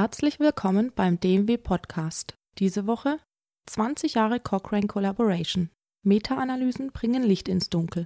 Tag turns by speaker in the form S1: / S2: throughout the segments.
S1: Herzlich willkommen beim DMW Podcast. Diese Woche 20 Jahre Cochrane Collaboration. Meta-Analysen bringen Licht ins Dunkel.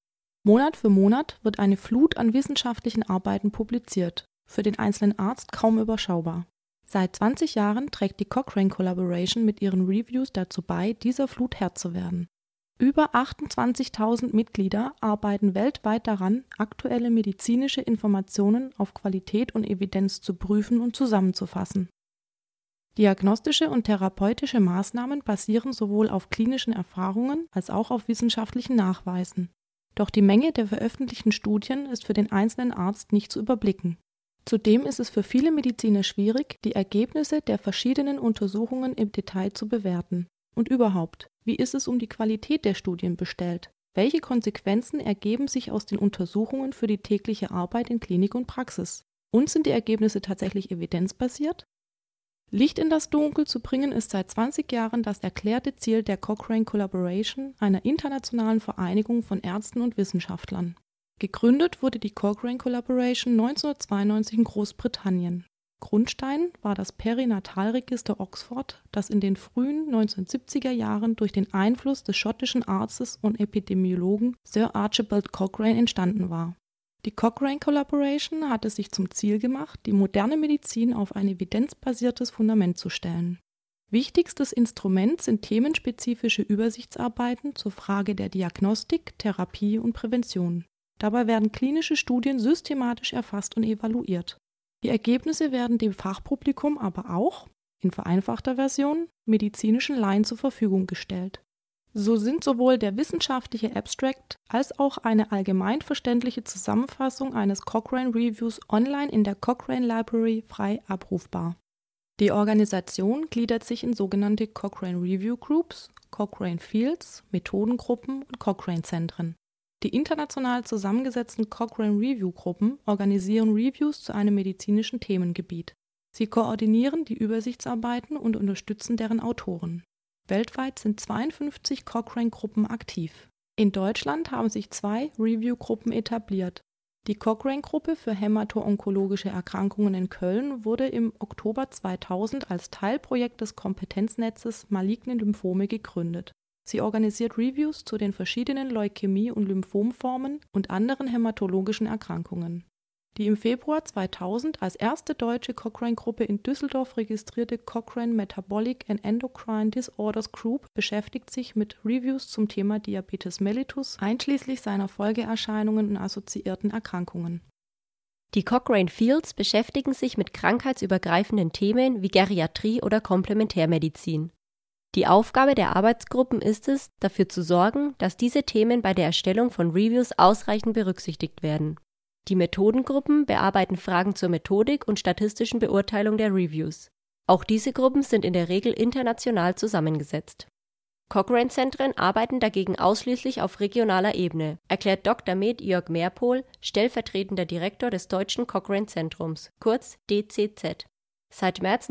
S1: Monat für Monat wird eine Flut an wissenschaftlichen Arbeiten publiziert, für den einzelnen Arzt kaum überschaubar. Seit 20 Jahren trägt die Cochrane Collaboration mit ihren Reviews dazu bei, dieser Flut Herr zu werden. Über 28.000 Mitglieder arbeiten weltweit daran, aktuelle medizinische Informationen auf Qualität und Evidenz zu prüfen und zusammenzufassen. Diagnostische und therapeutische Maßnahmen basieren sowohl auf klinischen Erfahrungen als auch auf wissenschaftlichen Nachweisen. Doch die Menge der veröffentlichten Studien ist für den einzelnen Arzt nicht zu überblicken. Zudem ist es für viele Mediziner schwierig, die Ergebnisse der verschiedenen Untersuchungen im Detail zu bewerten. Und überhaupt, wie ist es um die Qualität der Studien bestellt? Welche Konsequenzen ergeben sich aus den Untersuchungen für die tägliche Arbeit in Klinik und Praxis? Und sind die Ergebnisse tatsächlich evidenzbasiert? Licht in das Dunkel zu bringen ist seit 20 Jahren das erklärte Ziel der Cochrane Collaboration, einer internationalen Vereinigung von Ärzten und Wissenschaftlern. Gegründet wurde die Cochrane Collaboration 1992 in Großbritannien. Grundstein war das Perinatalregister Oxford, das in den frühen 1970er Jahren durch den Einfluss des schottischen Arztes und Epidemiologen Sir Archibald Cochrane entstanden war. Die Cochrane Collaboration hatte sich zum Ziel gemacht, die moderne Medizin auf ein evidenzbasiertes Fundament zu stellen. Wichtigstes Instrument sind themenspezifische Übersichtsarbeiten zur Frage der Diagnostik, Therapie und Prävention. Dabei werden klinische Studien systematisch erfasst und evaluiert. Die Ergebnisse werden dem Fachpublikum aber auch, in vereinfachter Version, medizinischen Laien zur Verfügung gestellt. So sind sowohl der wissenschaftliche Abstract als auch eine allgemein verständliche Zusammenfassung eines Cochrane Reviews online in der Cochrane Library frei abrufbar. Die Organisation gliedert sich in sogenannte Cochrane Review Groups, Cochrane Fields, Methodengruppen und Cochrane-Zentren. Die international zusammengesetzten Cochrane Review-Gruppen organisieren Reviews zu einem medizinischen Themengebiet. Sie koordinieren die Übersichtsarbeiten und unterstützen deren Autoren. Weltweit sind 52 Cochrane-Gruppen aktiv. In Deutschland haben sich 2 Review-Gruppen etabliert. Die Cochrane-Gruppe für hämato-onkologische Erkrankungen in Köln wurde im Oktober 2000 als Teilprojekt des Kompetenznetzes Maligne Lymphome gegründet. Sie organisiert Reviews zu den verschiedenen Leukämie- und Lymphomformen und anderen hämatologischen Erkrankungen. Die im Februar 2000 als erste deutsche Cochrane-Gruppe in Düsseldorf registrierte Cochrane Metabolic and Endocrine Disorders Group beschäftigt sich mit Reviews zum Thema Diabetes mellitus, einschließlich seiner Folgeerscheinungen und assoziierten Erkrankungen.
S2: Die Cochrane Fields beschäftigen sich mit krankheitsübergreifenden Themen wie Geriatrie oder Komplementärmedizin. Die Aufgabe der Arbeitsgruppen ist es, dafür zu sorgen, dass diese Themen bei der Erstellung von Reviews ausreichend berücksichtigt werden. Die Methodengruppen bearbeiten Fragen zur Methodik und statistischen Beurteilung der Reviews. Auch diese Gruppen sind in der Regel international zusammengesetzt. Cochrane-Zentren arbeiten dagegen ausschließlich auf regionaler Ebene, erklärt Dr. med. Jörg Meerpohl, stellvertretender Direktor des Deutschen Cochrane-Zentrums, kurz DCZ. Seit März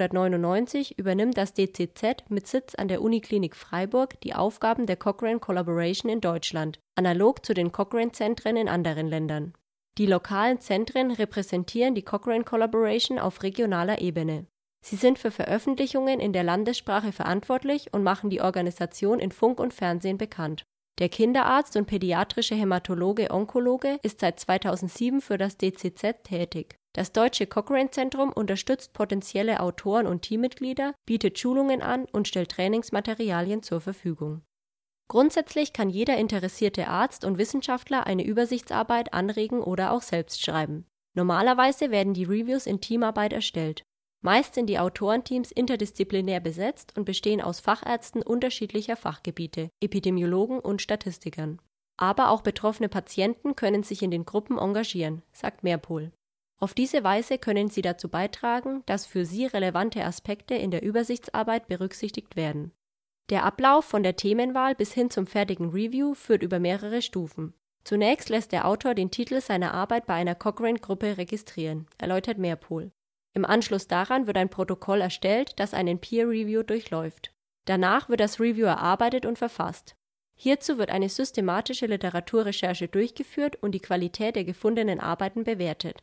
S2: 1999 übernimmt das DCZ mit Sitz an der Uniklinik Freiburg die Aufgaben der Cochrane Collaboration in Deutschland, analog zu den Cochrane-Zentren in anderen Ländern. Die lokalen Zentren repräsentieren die Cochrane Collaboration auf regionaler Ebene. Sie sind für Veröffentlichungen in der Landessprache verantwortlich und machen die Organisation in Funk und Fernsehen bekannt. Der Kinderarzt und pädiatrische Hämatologe-Onkologe ist seit 2007 für das DCZ tätig. Das Deutsche Cochrane-Zentrum unterstützt potenzielle Autoren und Teammitglieder, bietet Schulungen an und stellt Trainingsmaterialien zur Verfügung. Grundsätzlich kann jeder interessierte Arzt und Wissenschaftler eine Übersichtsarbeit anregen oder auch selbst schreiben. Normalerweise werden die Reviews in Teamarbeit erstellt. Meist sind die Autorenteams interdisziplinär besetzt und bestehen aus Fachärzten unterschiedlicher Fachgebiete, Epidemiologen und Statistikern. Aber auch betroffene Patienten können sich in den Gruppen engagieren, sagt Meerpohl. Auf diese Weise können sie dazu beitragen, dass für sie relevante Aspekte in der Übersichtsarbeit berücksichtigt werden. Der Ablauf von der Themenwahl bis hin zum fertigen Review führt über mehrere Stufen. Zunächst lässt der Autor den Titel seiner Arbeit bei einer Cochrane-Gruppe registrieren, erläutert Meerpohl. Im Anschluss daran wird ein Protokoll erstellt, das einen Peer-Review durchläuft. Danach wird das Review erarbeitet und verfasst. Hierzu wird eine systematische Literaturrecherche durchgeführt und die Qualität der gefundenen Arbeiten bewertet.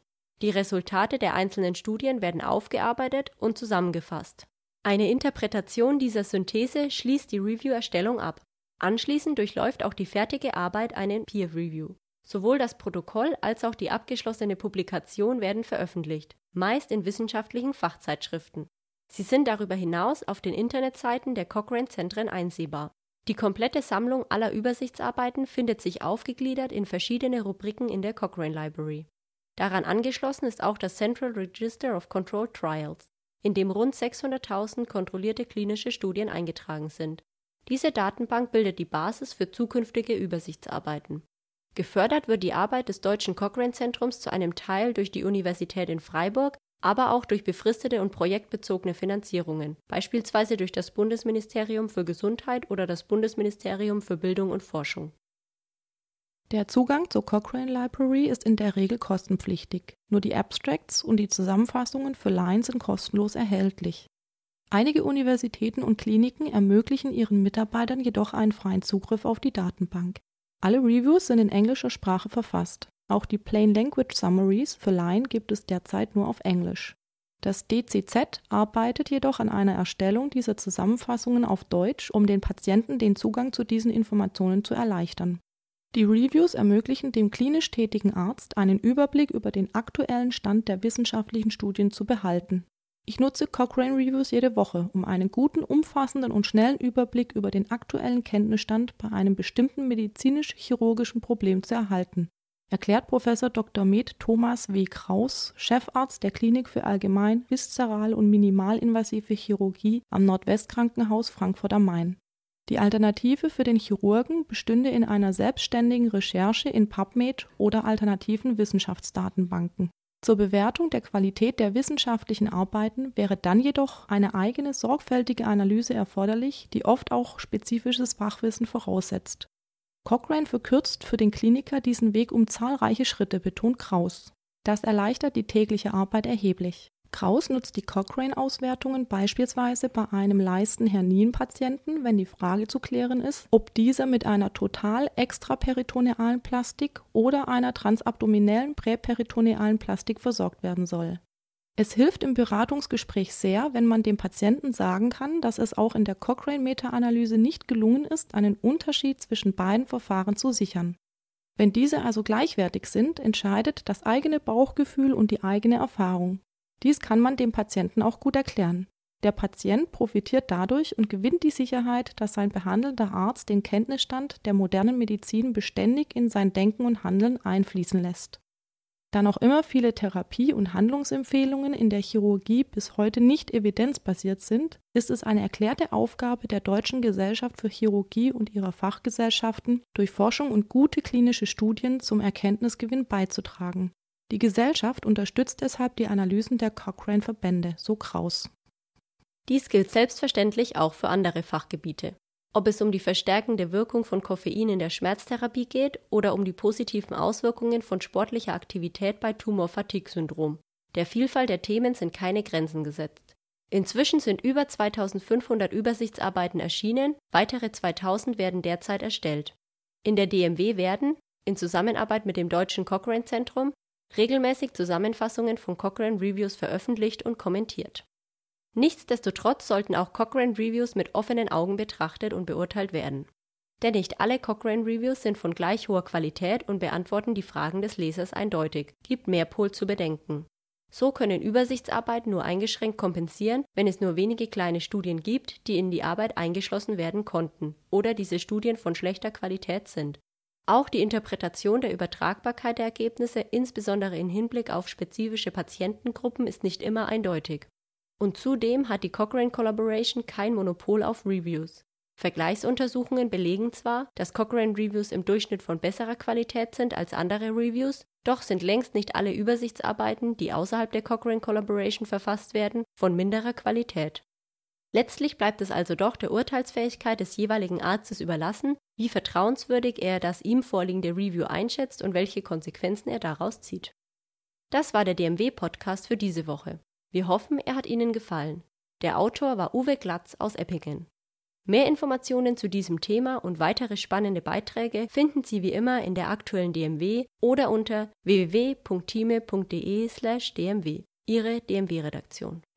S2: Die Resultate der einzelnen Studien werden aufgearbeitet und zusammengefasst. Eine Interpretation dieser Synthese schließt die Review-Erstellung ab. Anschließend durchläuft auch die fertige Arbeit einen Peer-Review. Sowohl das Protokoll als auch die abgeschlossene Publikation werden veröffentlicht, meist in wissenschaftlichen Fachzeitschriften. Sie sind darüber hinaus auf den Internetseiten der Cochrane-Zentren einsehbar. Die komplette Sammlung aller Übersichtsarbeiten findet sich aufgegliedert in verschiedene Rubriken in der Cochrane Library. Daran angeschlossen ist auch das Central Register of Controlled Trials, in dem rund 600.000 kontrollierte klinische Studien eingetragen sind. Diese Datenbank bildet die Basis für zukünftige Übersichtsarbeiten. Gefördert wird die Arbeit des Deutschen Cochrane-Zentrums zu einem Teil durch die Universität in Freiburg, aber auch durch befristete und projektbezogene Finanzierungen, beispielsweise durch das Bundesministerium für Gesundheit oder das Bundesministerium für Bildung und Forschung.
S1: Der Zugang zur Cochrane Library ist in der Regel kostenpflichtig. Nur die Abstracts und die Zusammenfassungen für Laien sind kostenlos erhältlich. Einige Universitäten und Kliniken ermöglichen ihren Mitarbeitern jedoch einen freien Zugriff auf die Datenbank. Alle Reviews sind in englischer Sprache verfasst. Auch die Plain Language Summaries für Laien gibt es derzeit nur auf Englisch. Das DCZ arbeitet jedoch an einer Erstellung dieser Zusammenfassungen auf Deutsch, um den Patienten den Zugang zu diesen Informationen zu erleichtern. Die Reviews ermöglichen dem klinisch tätigen Arzt einen Überblick über den aktuellen Stand der wissenschaftlichen Studien zu behalten. Ich nutze Cochrane Reviews jede Woche, um einen guten, umfassenden und schnellen Überblick über den aktuellen Kenntnisstand bei einem bestimmten medizinisch-chirurgischen Problem zu erhalten, erklärt Prof. Dr. med. Thomas W. Kraus, Chefarzt der Klinik für Allgemein-, Viszeral- und Minimalinvasive Chirurgie am Nordwestkrankenhaus Frankfurt am Main. Die Alternative für den Chirurgen bestünde in einer selbstständigen Recherche in PubMed oder alternativen Wissenschaftsdatenbanken. Zur Bewertung der Qualität der wissenschaftlichen Arbeiten wäre dann jedoch eine eigene sorgfältige Analyse erforderlich, die oft auch spezifisches Fachwissen voraussetzt. Cochrane verkürzt für den Kliniker diesen Weg um zahlreiche Schritte, betont Kraus. Das erleichtert die tägliche Arbeit erheblich. Kraus nutzt die Cochrane-Auswertungen beispielsweise bei einem Leisten-Hernienpatienten, wenn die Frage zu klären ist, ob dieser mit einer total extraperitonealen Plastik oder einer transabdominellen präperitonealen Plastik versorgt werden soll. Es hilft im Beratungsgespräch sehr, wenn man dem Patienten sagen kann, dass es auch in der Cochrane-Meta-Analyse nicht gelungen ist, einen Unterschied zwischen beiden Verfahren zu sichern. Wenn diese also gleichwertig sind, entscheidet das eigene Bauchgefühl und die eigene Erfahrung. Dies kann man dem Patienten auch gut erklären. Der Patient profitiert dadurch und gewinnt die Sicherheit, dass sein behandelnder Arzt den Kenntnisstand der modernen Medizin beständig in sein Denken und Handeln einfließen lässt. Da noch immer viele Therapie- und Handlungsempfehlungen in der Chirurgie bis heute nicht evidenzbasiert sind, ist es eine erklärte Aufgabe der Deutschen Gesellschaft für Chirurgie und ihrer Fachgesellschaften, durch Forschung und gute klinische Studien zum Erkenntnisgewinn beizutragen. Die Gesellschaft unterstützt deshalb die Analysen der Cochrane-Verbände, so Kraus.
S2: Dies gilt selbstverständlich auch für andere Fachgebiete. Ob es um die verstärkende Wirkung von Koffein in der Schmerztherapie geht oder um die positiven Auswirkungen von sportlicher Aktivität bei Tumor-Fatigue-Syndrom. Der Vielfalt der Themen sind keine Grenzen gesetzt. Inzwischen sind über 2500 Übersichtsarbeiten erschienen, weitere 2000 werden derzeit erstellt. In der DMW werden, in Zusammenarbeit mit dem Deutschen Cochrane-Zentrum, regelmäßig Zusammenfassungen von Cochrane Reviews veröffentlicht und kommentiert. Nichtsdestotrotz sollten auch Cochrane Reviews mit offenen Augen betrachtet und beurteilt werden. Denn nicht alle Cochrane Reviews sind von gleich hoher Qualität und beantworten die Fragen des Lesers eindeutig, gibt Mehrpol zu bedenken. So können Übersichtsarbeiten nur eingeschränkt kompensieren, wenn es nur wenige kleine Studien gibt, die in die Arbeit eingeschlossen werden konnten oder diese Studien von schlechter Qualität sind. Auch die Interpretation der Übertragbarkeit der Ergebnisse, insbesondere im Hinblick auf spezifische Patientengruppen, ist nicht immer eindeutig. Und zudem hat die Cochrane Collaboration kein Monopol auf Reviews. Vergleichsuntersuchungen belegen zwar, dass Cochrane Reviews im Durchschnitt von besserer Qualität sind als andere Reviews, doch sind längst nicht alle Übersichtsarbeiten, die außerhalb der Cochrane Collaboration verfasst werden, von minderer Qualität. Letztlich bleibt es also doch der Urteilsfähigkeit des jeweiligen Arztes überlassen, wie vertrauenswürdig er das ihm vorliegende Review einschätzt und welche Konsequenzen er daraus zieht. Das war der DMW-Podcast für diese Woche. Wir hoffen, er hat Ihnen gefallen. Der Autor war Uwe Glatz aus Eppingen. Mehr Informationen zu diesem Thema und weitere spannende Beiträge finden Sie wie immer in der aktuellen DMW oder unter www.time.de/dmw. Ihre DMW-Redaktion.